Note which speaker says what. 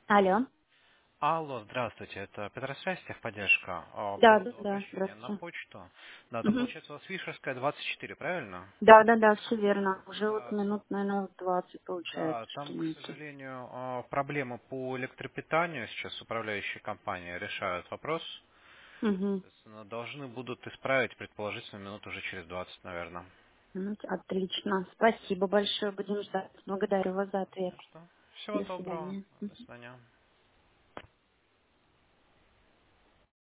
Speaker 1: Алло.
Speaker 2: Алло, здравствуйте, это Петросвязь, техподдержка. По
Speaker 1: Да, да,
Speaker 2: поводу
Speaker 1: да,
Speaker 2: обращения на
Speaker 1: здравствуйте.
Speaker 2: почту. Да, там
Speaker 1: Мгм.
Speaker 2: получается у вас Вишерская 24, правильно?
Speaker 1: Да, да, да, все верно. Уже вот
Speaker 2: Да,
Speaker 1: минут, наверное, 20
Speaker 2: да,
Speaker 1: получается, что
Speaker 2: там, к
Speaker 1: не идти.
Speaker 2: сожалению, проблемы по электропитанию сейчас управляющие компании решают вопрос.
Speaker 1: Угу.
Speaker 2: Соответственно, должны будут исправить, предположительно, минут уже через 20, наверное.
Speaker 1: Отлично. Спасибо большое. Будем ждать. Благодарю вас за ответ.
Speaker 2: Не за что. Всего
Speaker 1: До
Speaker 2: доброго.
Speaker 1: свидания.
Speaker 2: До свидания.